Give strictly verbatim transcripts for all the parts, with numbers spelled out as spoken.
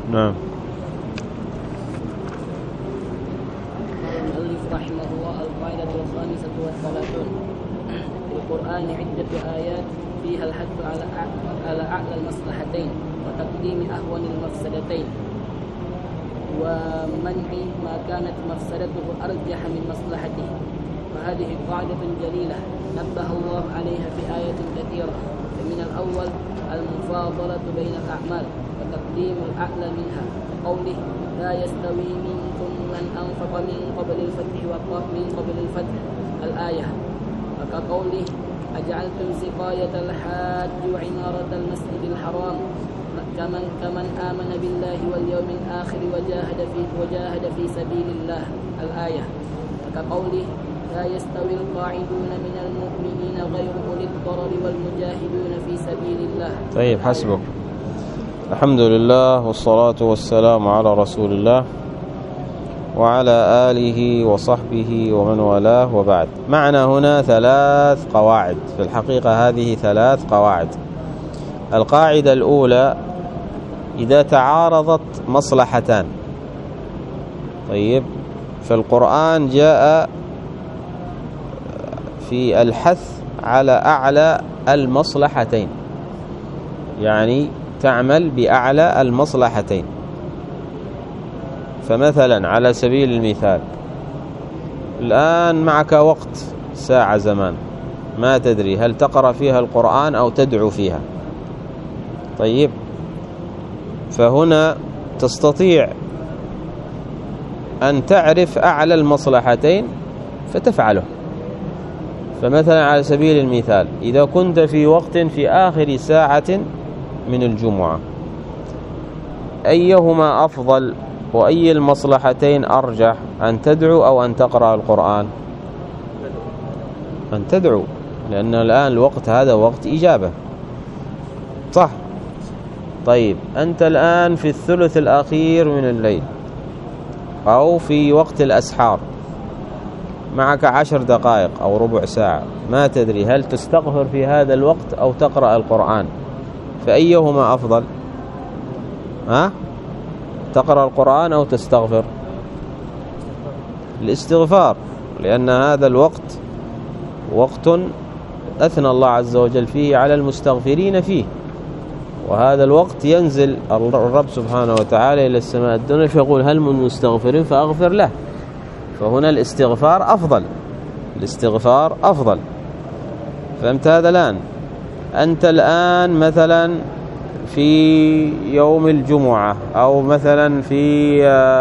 نعم. المؤلف رحمه الله: القاعدة الخامسة والثلاثون. في القرآن عدة آيات فيها الحث على على أعلى المصلحتين وتقديم أهون المفسدتين ومنع ما كانت مفسدته أرجح من مصلحته، وهذه قاعدة جليلة نبه الله عليها في آيات كثيرة. فمن الأول المفاضلة بين الأعمال وتقديم الأعلى منها، قوله: لا يستوي منكم من أنفق من قبل الفتح وقام من قبل الفتح، الآية. وكقوله: أجعلتم سقاية الحاج وعمارة المسجد الحرام كمن كمن آمن بالله واليوم الآخر وجاهد في وجاهد في سبيل الله، الآية. وكقوله: لا يستوي القاعدون من المؤمنين غير أولي الضرر والمجاهدون في سبيل الله. طيب، حسبك. الحمد لله والصلاة والسلام على رسول الله وعلى آله وصحبه ومن والاه، وبعد. معنا هنا ثلاث قواعد، في الحقيقة هذه ثلاث قواعد. القاعدة الأولى: إذا تعارضت مصلحتان. طيب، فالقرآن جاء في الحث على أعلى المصلحتين، يعني تعمل بأعلى المصلحتين. فمثلا على سبيل المثال، الآن معك وقت ساعة زمان، ما تدري هل تقرأ فيها القرآن أو تدعو فيها. طيب، فهنا تستطيع أن تعرف أعلى المصلحتين فتفعله. فمثلا على سبيل المثال، إذا كنت في وقت في آخر ساعة من الجمعة، أيهما أفضل وأي المصلحتين أرجح، أن تدعو أو أن تقرأ القرآن؟ أن تدعو، لأن الآن الوقت هذا وقت إجابة، صح؟ طيب، أنت الآن في الثلث الأخير من الليل أو في وقت الأسحار، معك عشر دقائق أو ربع ساعة، ما تدري هل تستغفر في هذا الوقت أو تقرأ القرآن، فأيهما أفضل؟ ها؟ تقرأ القرآن أو تستغفر؟ الاستغفار، لأن هذا الوقت وقت أثنى الله عز وجل فيه على المستغفرين فيه، وهذا الوقت ينزل الرب سبحانه وتعالى إلى السماء الدنيا فيقول: هل من مستغفر فأغفر له. فهنا الاستغفار أفضل، الاستغفار أفضل. فهمت هذا الآن؟ أنت الآن مثلا في يوم الجمعة أو مثلا في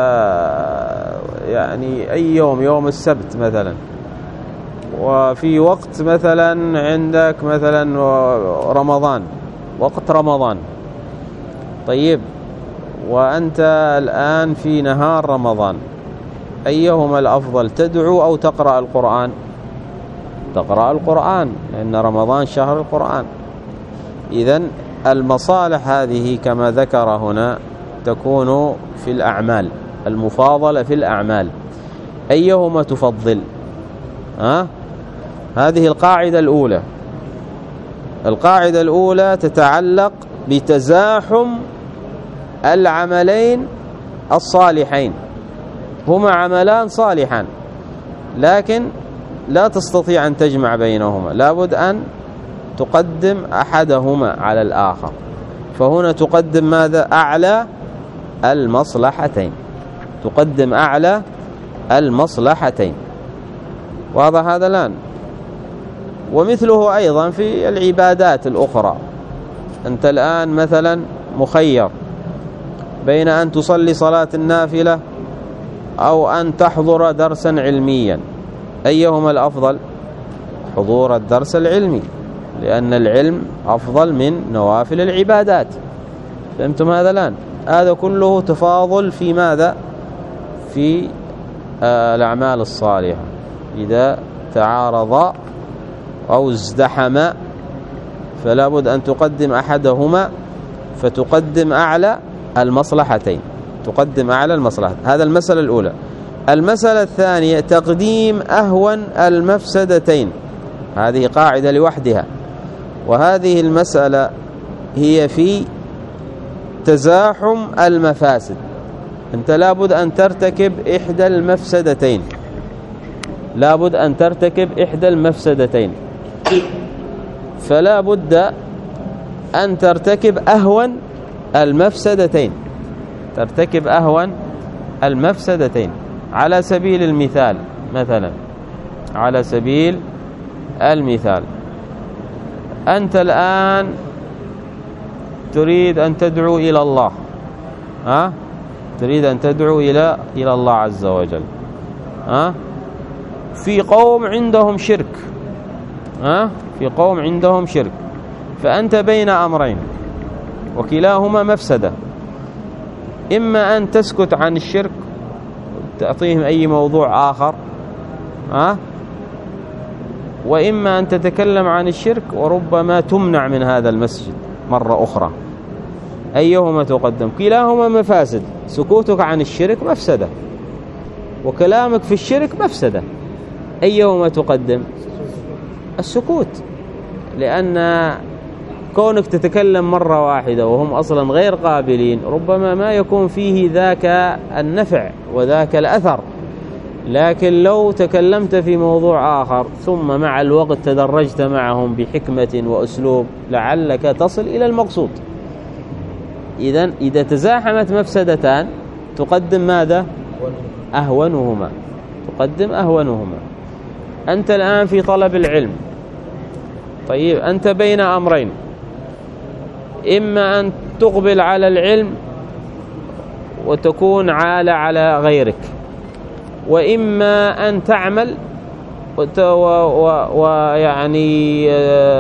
يعني أي يوم، يوم السبت مثلا، وفي وقت مثلا عندك مثلا رمضان، وقت رمضان. طيب، وأنت الآن في نهار رمضان، أيهما الأفضل، تدعو أو تقرأ القرآن؟ تقرأ القرآن، لأن رمضان شهر القرآن. إذن المصالح هذه كما ذكر هنا تكون في الأعمال، المفاضلة في الأعمال. أيهما تفضل؟ ها؟ هذه القاعدة الأولى. القاعدة الأولى تتعلق بتزاحم العملين الصالحين، هما عملان صالحان لكن لا تستطيع أن تجمع بينهما، لابد أن تقدم أحدهما على الآخر. فهنا تقدم ماذا؟ أعلى المصلحتين، تقدم أعلى المصلحتين. واضح هذا الآن؟ ومثله أيضا في العبادات الأخرى. أنت الآن مثلا مخير بين أن تصلي صلاة النافلة أو أن تحضر درسا علميا، أيهما الأفضل؟ حضور الدرس العلمي، لأن العلم أفضل من نوافل العبادات. فهمتم هذا الآن؟ هذا كله تفاضل في ماذا؟ في آه الأعمال الصالحة. إذا تعارض أو ازدحم فلا بد أن تقدم أحدهما، فتقدم أعلى المصلحتين، تقدم أعلى المصلحة. هذا المسألة الأولى. المسألة الثانية تقديم أهون المفسدتين، هذه قاعدة لوحدها، وهذه المسألة هي في تزاحم المفاسد. أنت لابد أن ترتكب إحدى المفسدتين، لابد أن ترتكب إحدى المفسدتين، فلا بد أن ترتكب أهون المفسدتين، ترتكب أهون المفسدتين. على سبيل المثال، مثلا على سبيل المثال أنت الآن تريد أن تدعو إلى الله، ها؟ تريد أن تدعو إلى إلى الله عز وجل، ها؟ في قوم عندهم شرك، ها؟ في قوم عندهم شرك، فأنت بين أمرين وكلاهما مفسدة. إما أن تسكت عن الشرك تعطيهم أي موضوع آخر، ها؟ وإما أن تتكلم عن الشرك وربما تمنع من هذا المسجد مرة أخرى. أيهما تقدم؟ كلاهما مفاسد. سكوتك عن الشرك مفسدة، وكلامك في الشرك مفسدة. أيهما تقدم؟ السكوت، لأن كونك تتكلم مرة واحدة وهم أصلا غير قابلين ربما ما يكون فيه ذاك النفع وذاك الأثر، لكن لو تكلمت في موضوع آخر ثم مع الوقت تدرجت معهم بحكمة وأسلوب لعلك تصل إلى المقصود. إذن إذا تزاحمت مفسدتان تقدم ماذا؟ أهونهما، تقدم أهونهما. أنت الآن في طلب العلم، طيب أنت بين أمرين، إما أن تقبل على العلم وتكون عالة على غيرك، وإما أن تعمل ويعني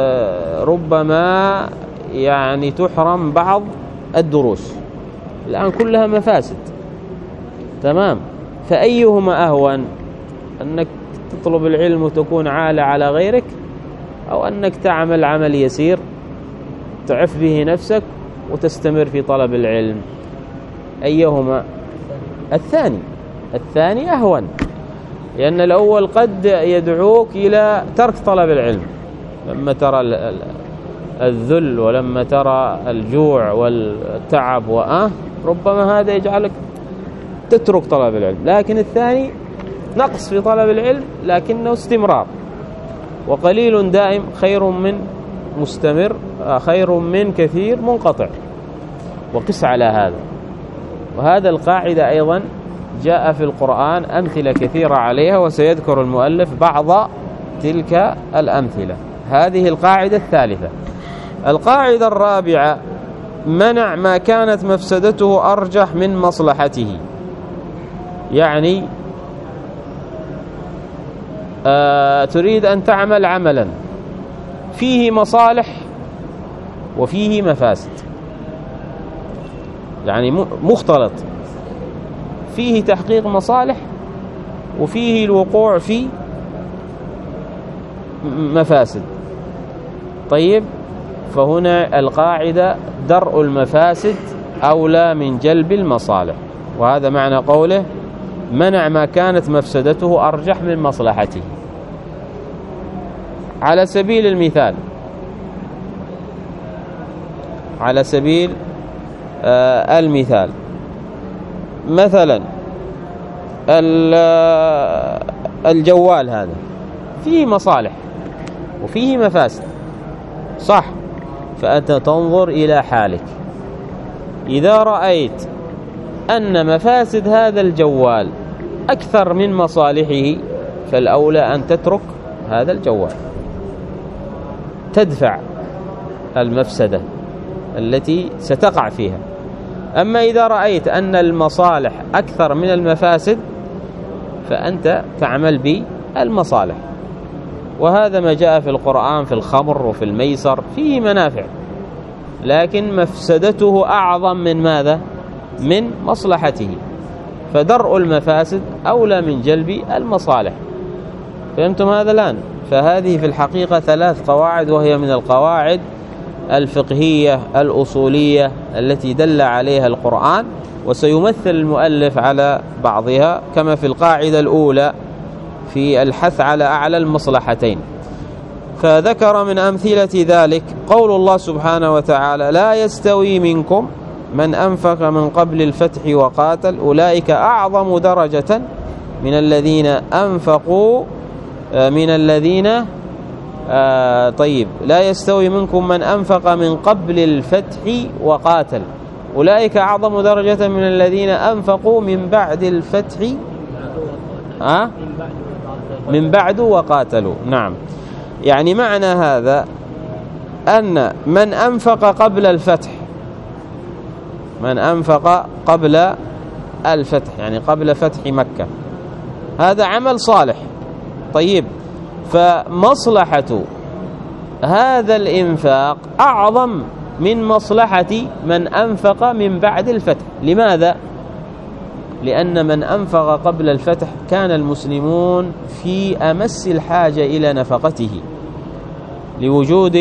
ربما يعني تحرم بعض الدروس. الآن كلها مفاسد، تمام؟ فأيهما أهون؟ أنك تطلب العلم وتكون عالة على غيرك، أو أنك تعمل عمل يسير تعف به نفسك وتستمر في طلب العلم؟ أيهما؟ الثاني، الثاني أهون، لأن الأول قد يدعوك إلى ترك طلب العلم لما ترى الذل ولما ترى الجوع والتعب وآه ربما هذا يجعلك تترك طلب العلم. لكن الثاني نقص في طلب العلم لكنه استمرار، وقليل دائم خير من مستمر، خير من كثير منقطع. وقس على هذا. وهذا القاعدة أيضا جاء في القرآن أمثلة كثيرة عليها، وسيذكر المؤلف بعض تلك الأمثلة. هذه القاعدة الثالثة. القاعدة الرابعة: منع ما كانت مفسدته أرجح من مصلحته. يعني آه تريد أن تعمل عملا فيه مصالح وفيه مفاسد، يعني مختلط، فيه تحقيق مصالح وفيه الوقوع في مفاسد. طيب، فهنا القاعدة درء المفاسد أولى من جلب المصالح، وهذا معنى قوله منع ما كانت مفسدته أرجح من مصلحته. على سبيل المثال، على سبيل آه المثال مثلا الجوال هذا فيه مصالح وفيه مفاسد، صح؟ فأنت تنظر إلى حالك. إذا رأيت أن مفاسد هذا الجوال أكثر من مصالحه فالأولى أن تترك هذا الجوال، تدفع المفسدة التي ستقع فيها. أما إذا رأيت أن المصالح أكثر من المفاسد فأنت تعمل بالمصالح. وهذا ما جاء في القرآن في الخمر وفي الميسر، فيه منافع لكن مفسدته أعظم من ماذا؟ من مصلحته. فدرء المفاسد أولى من جلب المصالح. فهمتم هذا الآن؟ فهذه في الحقيقة ثلاث قواعد، وهي من القواعد الفقهية الأصولية التي دل عليها القرآن، وسيمثل المؤلف على بعضها كما في القاعدة الأولى في الحث على أعلى المصلحتين. فذكر من أمثلة ذلك قول الله سبحانه وتعالى: لا يستوي منكم من أنفق من قبل الفتح وقاتل أولئك أعظم درجة من الذين أنفقوا من الذين آه طيب لا يستوي منكم من أنفق من قبل الفتح وقاتل أولئك أعظم درجة من الذين أنفقوا من بعد الفتح آه من بعد وقاتلوا. نعم، يعني معنى هذا أن من أنفق قبل الفتح من أنفق قبل الفتح يعني قبل فتح مكة هذا عمل صالح. طيب، فمصلحة هذا الإنفاق أعظم من مصلحة من أنفق من بعد الفتح. لماذا؟ لأن من أنفق قبل الفتح كان المسلمون في أمس الحاجة إلى نفقته لوجود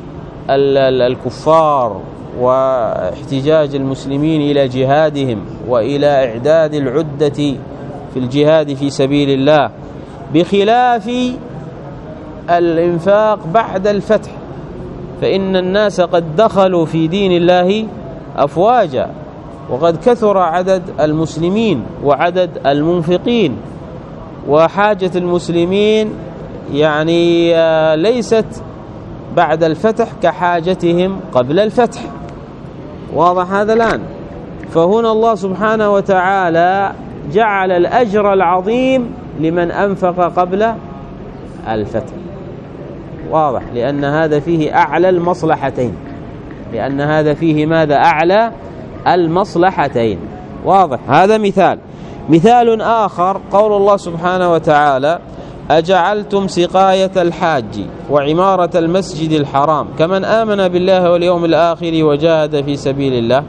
الكفار واحتجاج المسلمين إلى جهادهم وإلى إعداد العدة في الجهاد في سبيل الله، بخلاف الإنفاق بعد الفتح فإن الناس قد دخلوا في دين الله أفواجا وقد كثر عدد المسلمين وعدد المنفقين، وحاجة المسلمين يعني ليست بعد الفتح كحاجتهم قبل الفتح. واضح هذا الآن؟ فهنا الله سبحانه وتعالى جعل الأجر العظيم لمن أنفق قبل الفتح. واضح، لأن هذا فيه أعلى المصلحتين لأن هذا فيه ماذا؟ أعلى المصلحتين. واضح؟ هذا مثال. مثال آخر قول الله سبحانه وتعالى: أجعلتم سقاية الحاج وعمارة المسجد الحرام كمن آمن بالله واليوم الآخر وجاهد في سبيل الله.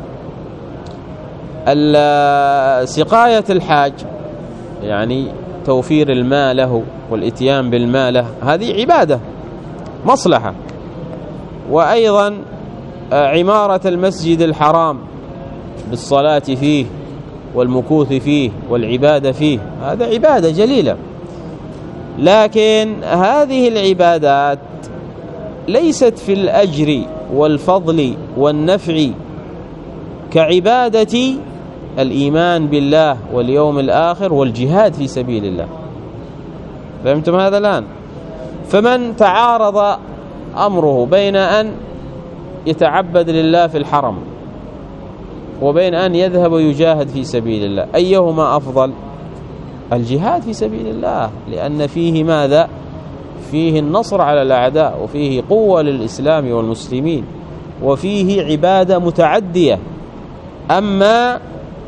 سقاية الحاج يعني توفير الماء له والإتيان بالماء له، هذه عبادة مصلحة. وأيضا عمارة المسجد الحرام بالصلاة فيه والمكوث فيه والعبادة فيه، هذا عبادة جليلة. لكن هذه العبادات ليست في الأجر والفضل والنفع كعبادة الإيمان بالله واليوم الآخر والجهاد في سبيل الله. فهمتم هذا الآن؟ فمن تعارض أمره بين أن يتعبد لله في الحرم وبين أن يذهب ويجاهد في سبيل الله، أيهما أفضل؟ الجهاد في سبيل الله، لأن فيه ماذا؟ فيه النصر على الأعداء، وفيه قوة للإسلام والمسلمين، وفيه عبادة متعدية. أما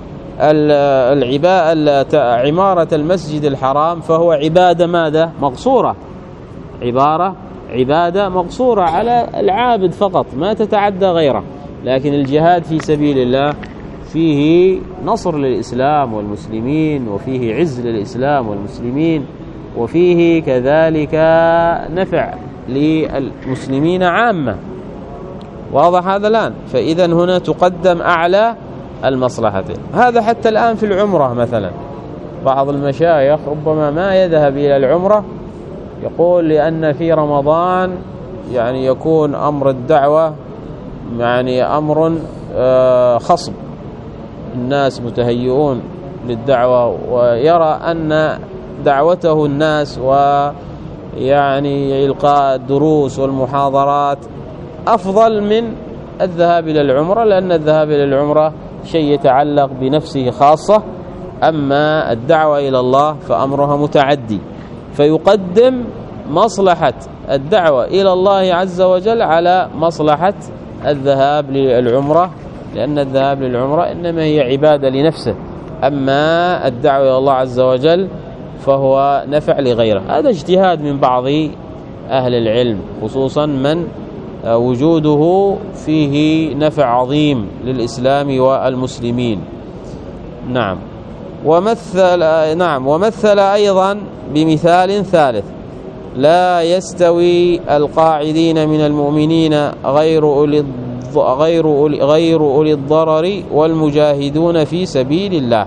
عمارة المسجد الحرام فهو عبادة ماذا؟ مقصورة، عبارة عبادة مقصورة على العابد فقط ما تتعدى غيره. لكن الجهاد في سبيل الله فيه نصر للإسلام والمسلمين، وفيه عز للإسلام والمسلمين، وفيه كذلك نفع للمسلمين عامة. واضح هذا الآن؟ فإذا هنا تقدم أعلى المصلحتين. هذا حتى الآن في العمرة مثلا، بعض المشايخ ربما ما يذهب إلى العمرة، يقول لأن في رمضان يعني يكون أمر الدعوة يعني أمر خصب، الناس متهيئون للدعوة، ويرى أن دعوته الناس ويعني إلقاء الدروس والمحاضرات أفضل من الذهاب إلى العمرة، لأن الذهاب إلى العمرة شيء يتعلق بنفسه خاصة، أما الدعوة إلى الله فأمرها متعدي، فيقدم مصلحة الدعوة إلى الله عز وجل على مصلحة الذهاب للعمرة، لأن الذهاب للعمرة إنما هي عبادة لنفسه، أما الدعوة إلى الله عز وجل فهو نفع لغيره. هذا اجتهاد من بعض أهل العلم، خصوصا من وجوده فيه نفع عظيم للإسلام والمسلمين. نعم. ومثل نعم ومثل أيضا بمثال ثالث: لا يستوي القاعدين من المؤمنين غير أولي غير أولي غير أولي الضرر والمجاهدون في سبيل الله.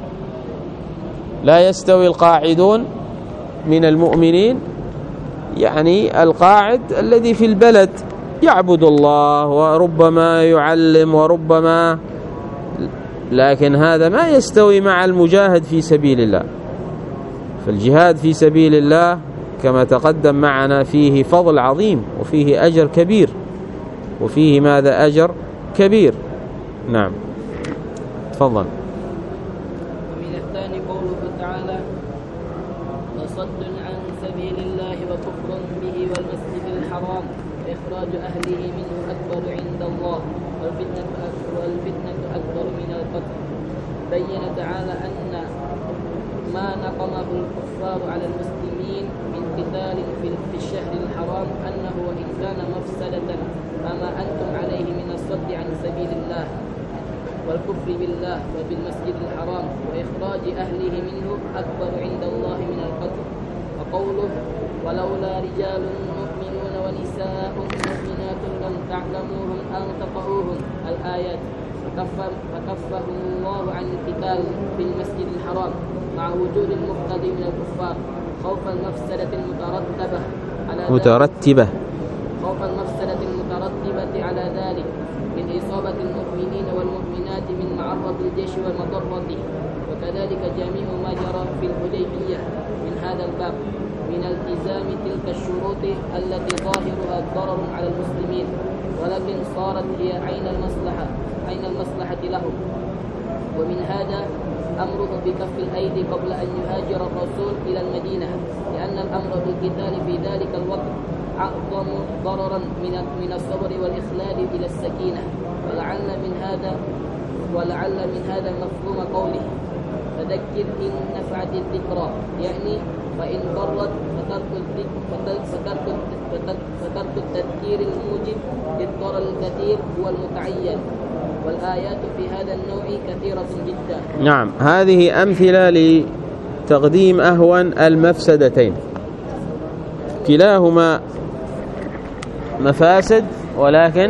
لا يستوي القاعدون من المؤمنين، يعني القاعد الذي في البلد يعبد الله وربما يعلم وربما لكن هذا ما يستوي مع المجاهد في سبيل الله. فالجهاد في سبيل الله كما تقدم معنا فيه فضل عظيم وفيه أجر كبير، وفيه ماذا أجر كبير. نعم تفضل. ومن الثاني قوله تعالى وصد عن سبيل الله وكفر به والمسجد الحرام وإخراج أهله منه أكبر عند الله والفتنة أكبر, والفتنة أكبر من القتل. بين تعالى أن ما نقمه الكفار على المسلمين من قتال في الشهر الحرام أنه وإن كان مفسدة فما أنتم عليه من الصد عن سبيل الله والكفر بالله وبالمسجد الحرام وإخراج أهله منه أكبر عند الله من القتل. وقوله ولولا رجال مؤمنون ونساء مؤمنات لم تعلموهم أن تطؤوهم الآيات فكفهم الله عن القتال في المسجد الحرام مع وجود المقتضي من الكفار خوف المفسدة المترتبة على مترتبة خوف المفسدة المترتبة على ذلك من إصابة المؤمنين والمؤمنات من معرض الجيش والمضرة. وكذلك جميع ما جرى في الحديبية من هذا الباب من التزام تلك الشروط التي ظاهرها ضرر على المسلمين ولكن صارت هي عين المصلحة عين المصلحة لهم. ومن هذا أمره بكف الأيدي قبل أن يهاجر الرسول إلى المدينة لأن الأمر بالقتال في ذلك الوقت أعظم ضررا من من الصبر والإخلاد إلى السكينة. ولعل من هذا ولعل من هذا مفهوم قوله فذكر إن نفعت الذكرى، يعني فإن ضرت فترك التذكير الموجب للضرر الكثير هو المتعين. والآيات في هذا النوع كثيرة جدا. نعم هذه أمثلة لتقديم أهون المفسدتين، كلاهما مفاسد ولكن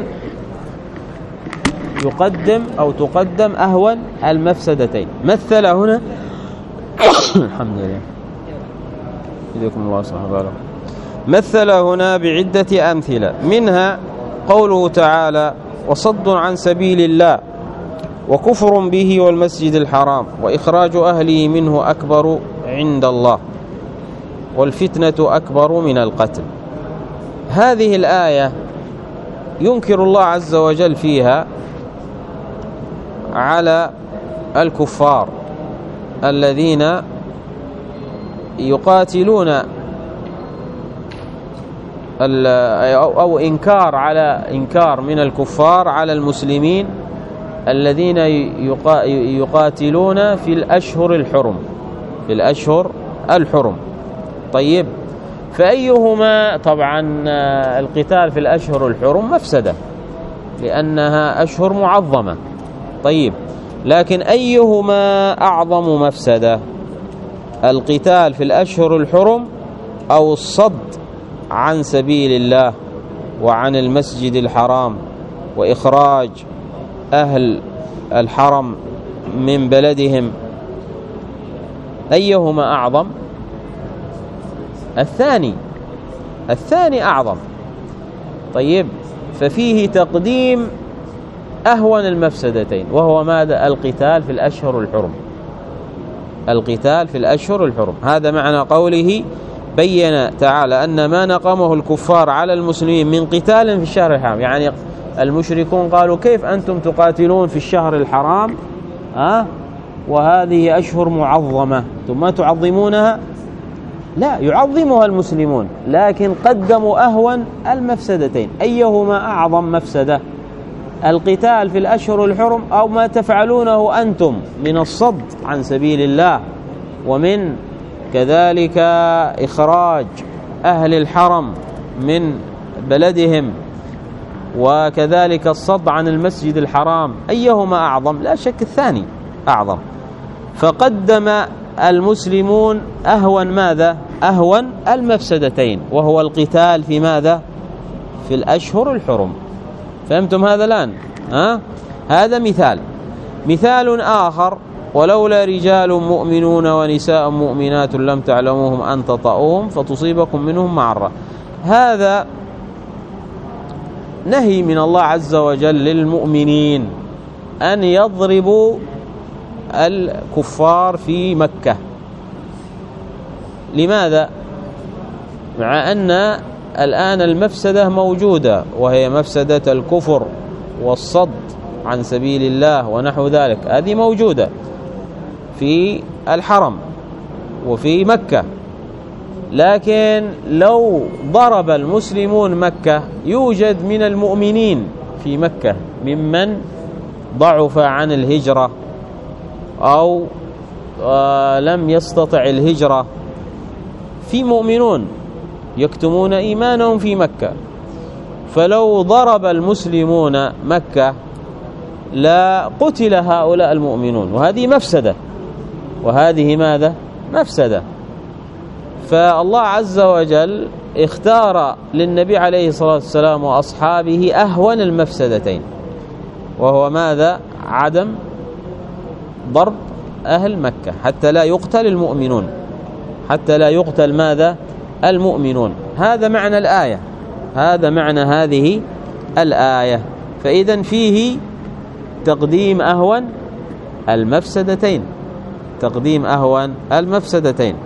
يقدم أو تقدم أهون المفسدتين. مثل هنا الحمد لله يجزاكم الله خيرا. مثل هنا بعدة أمثلة، منها قوله تعالى وصد عن سبيل الله وكفر به والمسجد الحرام وإخراج أهله منه أكبر عند الله والفتنة أكبر من القتل. هذه الآية ينكر الله عز وجل فيها على الكفار الذين يقاتلون أو إنكار على إنكار من الكفار على المسلمين الذين يقاتلون في الأشهر الحرم في الأشهر الحرم. طيب فأيهما؟ طبعا القتال في الأشهر الحرم مفسدة لأنها أشهر معظمة. طيب لكن أيهما أعظم مفسدة؟ القتال في الأشهر الحرم أو الصد عن سبيل الله وعن المسجد الحرام وإخراج أهل الحرم من بلدهم؟ أيهما أعظم؟ الثاني الثاني أعظم. طيب ففيه تقديم أهون المفسدتين وهو ماذا؟ القتال في الأشهر الحرم القتال في الأشهر الحرم. هذا معنى قوله بين تعالى أن ما نقمه الكفار على المسلمين من قتال في الشهر الحرام، يعني المشركون قالوا كيف أنتم تقاتلون في الشهر الحرام أه؟ وهذه أشهر معظمة ثم ما تعظمونها؟ لا، يعظمها المسلمون لكن قدموا أهون المفسدتين. أيهما أعظم مفسدة؟ القتال في الأشهر الحرم أو ما تفعلونه أنتم من الصد عن سبيل الله ومن كذلك إخراج أهل الحرم من بلدهم وكذلك الصد عن المسجد الحرام؟ أيهما أعظم؟ لا شك الثاني أعظم. فقدم المسلمون أهون ماذا؟ أهون المفسدتين وهو القتال في ماذا؟ في الأشهر الحرم. فهمتم هذا الآن؟ ها؟ هذا مثال. مثال آخر ولولا رجال مؤمنون ونساء مؤمنات لم تعلموهم أن تطؤوهم فتصيبكم منهم معرة. هذا نهي من الله عز وجل للمؤمنين أن يضربوا الكفار في مكة. لماذا؟ مع أن الآن المفسدة موجودة، وهي مفسدة الكفر والصد عن سبيل الله ونحو ذلك، هذه موجودة في الحرم وفي مكة. لكن لو ضرب المسلمون مكة يوجد من المؤمنين في مكة ممن ضعف عن الهجرة أو آه لم يستطع الهجرة، في مؤمنون يكتمون إيمانهم في مكة. فلو ضرب المسلمون مكة لا قتل هؤلاء المؤمنون، وهذه مفسدة، وهذه ماذا؟ مفسدة. فالله عز وجل اختار للنبي عليه الصلاة والسلام وأصحابه أهون المفسدتين، وهو ماذا؟ عدم ضرب أهل مكة حتى لا يقتل المؤمنون، حتى لا يقتل ماذا؟ المؤمنون. هذا معنى الآية، هذا معنى هذه الآية. فإذن فيه تقديم أهون المفسدتين، تقديم أهون المفسدتين.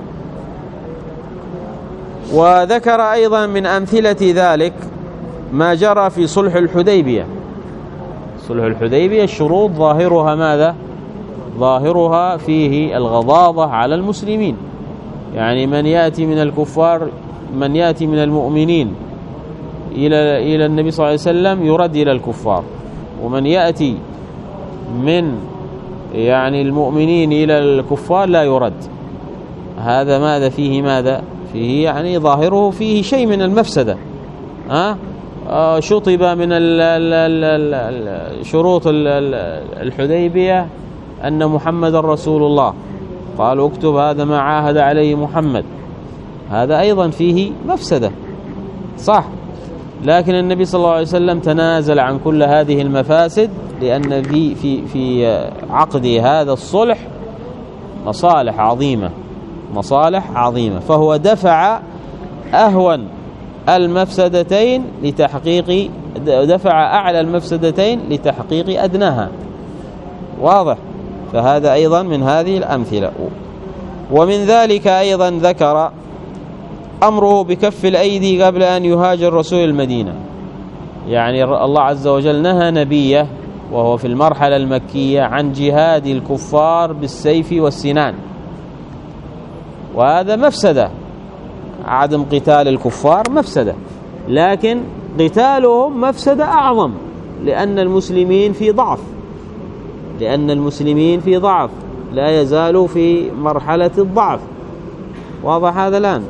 وذكر أيضا من أمثلة ذلك ما جرى في صلح الحديبية. صلح الحديبية الشروط ظاهرها ماذا؟ ظاهرها فيه الغضاضة على المسلمين، يعني من يأتي من الكفار، من يأتي من المؤمنين إلى إلى النبي صلى الله عليه وسلم يرد إلى الكفار، ومن يأتي من يعني المؤمنين إلى الكفار لا يرد. هذا ماذا فيه؟ ماذا فيه؟ يعني ظاهره فيه شيء من المفسدة. ها أه؟ شطب من شروط الحديبية أن محمد رسول الله، قالوا اكتب هذا ما عاهد عليه محمد، هذا أيضا فيه مفسدة، صح. لكن النبي صلى الله عليه وسلم تنازل عن كل هذه المفاسد، لأن في في في عقد هذا الصلح مصالح عظيمة، مصالح عظيمة، فهو دفع أهون المفسدتين لتحقيق، دفع أعلى المفسدتين لتحقيق أدناها، واضح. فهذا أيضا من هذه الأمثلة. ومن ذلك أيضا ذكر أمره بكف الأيدي قبل أن يهاجر رسول المدينة. يعني الله عز وجل نهى نبيه وهو في المرحلة المكية عن جهاد الكفار بالسيف والسنان، وهذا مفسدة. عدم قتال الكفار مفسدة، لكن قتالهم مفسدة أعظم، لأن المسلمين في ضعف، لأن المسلمين في ضعف لا يزالوا في مرحلة الضعف، واضح هذا الآن.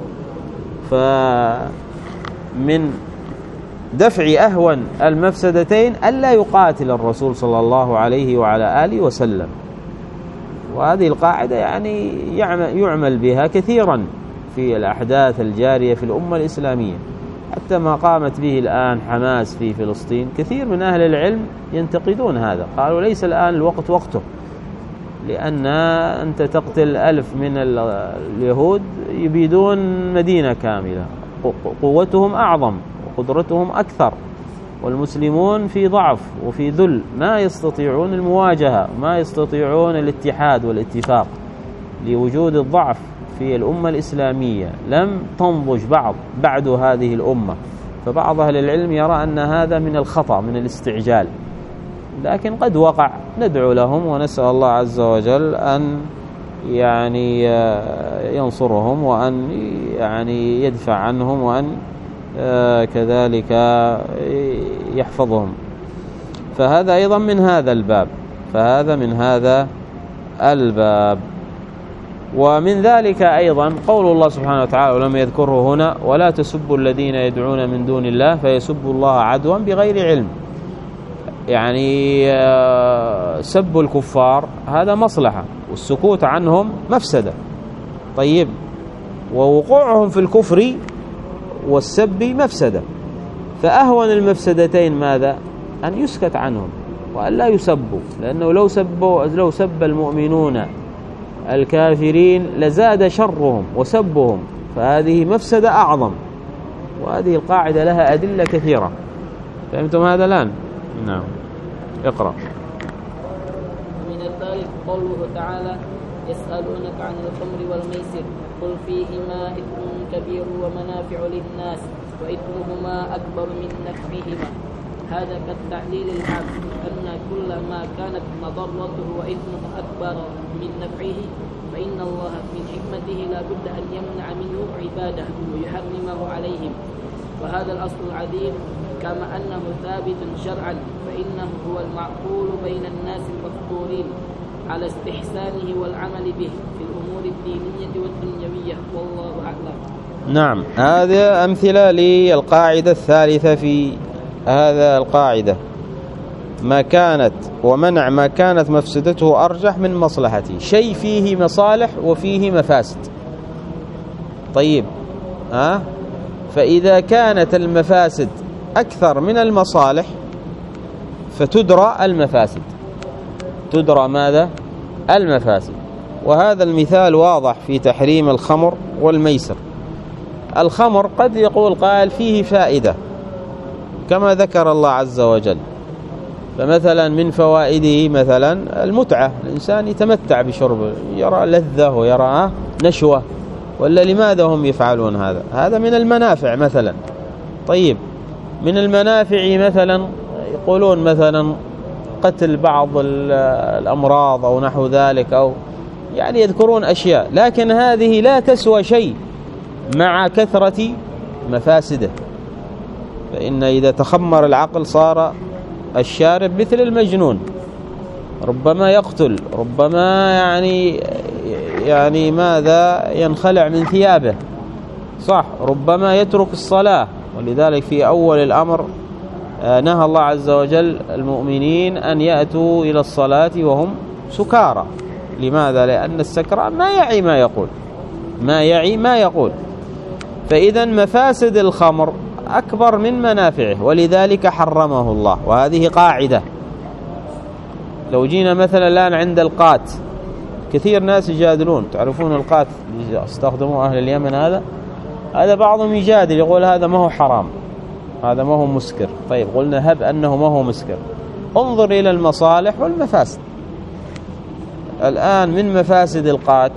فمن دفع أهون المفسدتين ألا يقاتل الرسول صلى الله عليه وعلى آله وسلم. وهذه القاعدة يعني يعمل بها كثيرا في الأحداث الجارية في الأمة الإسلامية، حتى ما قامت به الآن حماس في فلسطين. كثير من أهل العلم ينتقدون هذا، قالوا ليس الآن الوقت وقته، لأن أنت تقتل ألف من اليهود يبيدون مدينة كاملة، قوتهم أعظم وقدرتهم أكثر، والمسلمون في ضعف وفي ذل، ما يستطيعون المواجهة، ما يستطيعون الاتحاد والاتفاق لوجود الضعف في الأمة الإسلامية. لم تنضج بعض بعد هذه الأمة، فبعض أهل العلم يرى أن هذا من الخطأ، من الاستعجال، لكن قد وقع. ندعو لهم ونسأل الله عز وجل أن يعني ينصرهم، وأن يعني يدفع عنهم، وأن كذلك يحفظهم. فهذا أيضا من هذا الباب، فهذا من هذا الباب. ومن ذلك أيضا قول الله سبحانه وتعالى ولم يذكره هنا: ولا تسبوا الذين يدعون من دون الله فيسبوا الله عدوا بغير علم. يعني سب الكفار هذا مصلحة، والسكوت عنهم مفسدة. طيب، ووقوعهم في الكفر والسب مفسدة، فأهون المفسدتين ماذا؟ أن يسكت عنهم وأن لا يسبوا، لأنه لو سبوا لو سب المؤمنون الكافرين لزاد شرهم وسبهم، فهذه مفسدة أعظم. وهذه القاعدة لها أدلة كثيرة. فهمتم هذا الآن؟ نعم. اقرأ. الثالث قوله تعالى يسألونك عن الخمر والميسر قل فيهما إثم كبير ومنافع للناس وإثمهما أكبر من نفعهما. هذا كالتعليل العام أن كل ما كانت مضرته وإثمه أكبر من نفعه فإن الله من حكمته لا بد أن يمنع منه عباده ويحرمه عليهم. وهذا الأصل العظيم كما أنه ثابت شرعا فإنه هو المعقول بين الناس المفطورين على استحسانه والعمل به في الأمور الدينية والدنيوية والله أعلم. نعم، هذه أمثلة للقاعدة الثالثة في هذا القاعدة، ما كانت ومنع ما كانت مفسدته أرجح من مصلحته. شيء فيه مصالح وفيه مفاسد. طيب ها؟ فإذا كانت المفاسد أكثر من المصالح فتدرى المفاسد، تدرى ماذا؟ المفاسد. وهذا المثال واضح في تحريم الخمر والميسر. الخمر قد يقول قائل فيه فائدة كما ذكر الله عز وجل، فمثلا من فوائده مثلا المتعة، الإنسان يتمتع بشرب، يرى لذة ويرى نشوة، ولا لماذا هم يفعلون هذا؟ هذا من المنافع مثلا. طيب من المنافع مثلا يقولون مثلا قتل بعض الأمراض أو نحو ذلك، أو يعني يذكرون أشياء، لكن هذه لا تسوى شيء مع كثرة مفاسده. فإن إذا تخمر العقل صار الشارب مثل المجنون، ربما يقتل، ربما يعني يعني ماذا ينخلع من ثيابه، صح، ربما يترك الصلاة. ولذلك في أول الأمر نهى الله عز وجل المؤمنين أن يأتوا إلى الصلاة وهم سكارى. لماذا؟ لأن السكران ما يعي ما يقول، ما يعي ما يقول. فإذا مفاسد الخمر أكبر من منافعه، ولذلك حرمه الله. وهذه قاعدة. لو جينا مثلا الآن عند القات، كثير ناس يجادلون، تعرفون القات استخدموا أهل اليمن، هذا هذا بعضهم يجادل يقول هذا ما هو حرام، هذا ما هو مسكر. طيب قلنا هب أنه ما هو مسكر، انظر إلى المصالح والمفاسد. الآن من مفاسد القات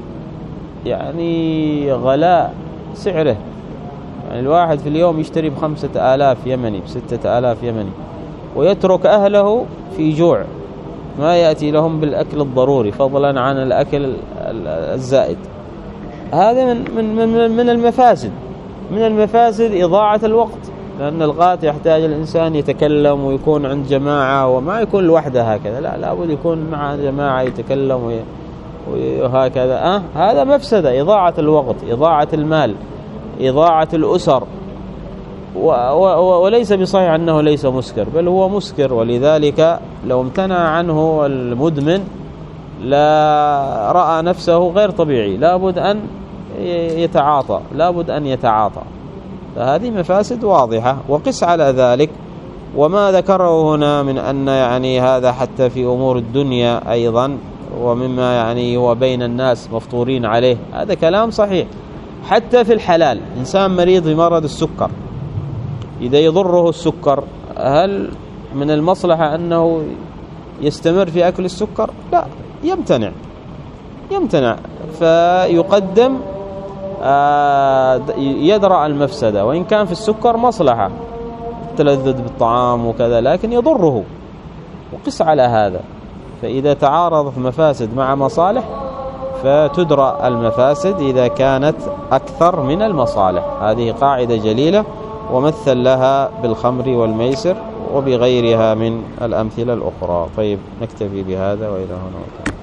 يعني غلاء سعره، يعني الواحد في اليوم يشتري بخمسة آلاف يمني، بستة آلاف يمني، ويترك أهله في جوع، ما يأتي لهم بالأكل الضروري فضلا عن الأكل الزائد. هذا من, من, من, من المفاسد. من المفاسد إضاعة الوقت، لأن القات يحتاج الإنسان يتكلم ويكون عند جماعة، وما يكون لوحده هكذا، لا لابد يكون مع جماعة يتكلم وهكذا. أه؟ هذا مفسدة، إضاعة الوقت، إضاعة المال، إضاعة الأسر. و و وليس بصحيح أنه ليس مسكر، بل هو مسكر. ولذلك لو امتنع عنه المدمن لا رأى نفسه غير طبيعي، لابد أن يتعاطى، لابد أن يتعاطى. فهذه مفاسد واضحة. وقس على ذلك وما ذكره هنا من أن يعني هذا حتى في أمور الدنيا أيضا، ومما يعني هو بين الناس مفطورين عليه، هذا كلام صحيح. حتى في الحلال، إنسان مريض بمرض السكر، إذا يضره السكر، هل من المصلحة أنه يستمر في أكل السكر؟ لا، يمتنع يمتنع فيقدم يدرأ المفسدة. وإن كان في السكر مصلحة التلذذ بالطعام وكذا، لكن يضره. وقس على هذا. فإذا تعارضت مفاسد مع مصالح فتدرأ المفاسد إذا كانت أكثر من المصالح. هذه قاعدة جليلة، ومثل لها بالخمر والميسر وبغيرها من الأمثلة الأخرى. طيب نكتفي بهذا وإلى هنا.